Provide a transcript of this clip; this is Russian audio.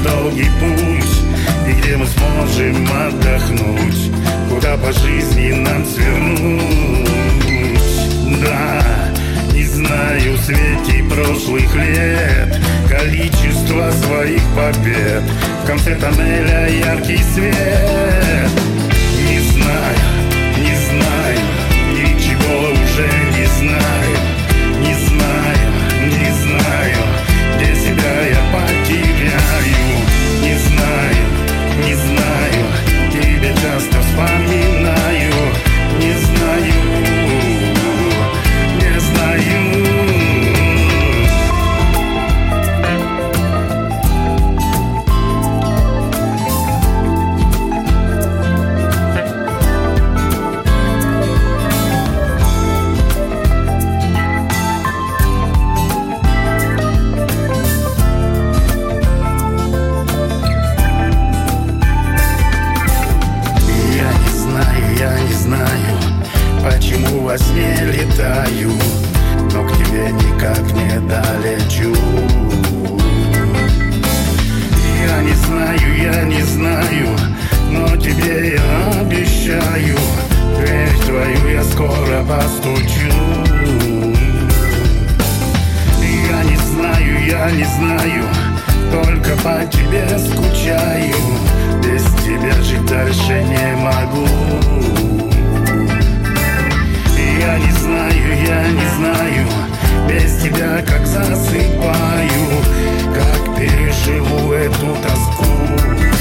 долгий путь, и где мы сможем отдохнуть, куда по жизни нам свернуть. Да, не знаю в свете прошлых лет количество своих побед, в конце тоннеля яркий свет. Не знаю, не знаю, ничего уже не знаю. Не знаю, не знаю, где себя я потеряю. Не знаю, не знаю, тебя часто вспоминаю. Не знаю, не знаю. Почему во сне летаю, но к тебе никак не долечу. Я не знаю, но тебе я обещаю, дверь твою я скоро постучу. Я не знаю, только по тебе скучаю, без тебя жить дальше не могу. Я не знаю, без тебя как засыпаю, как переживу эту тоску.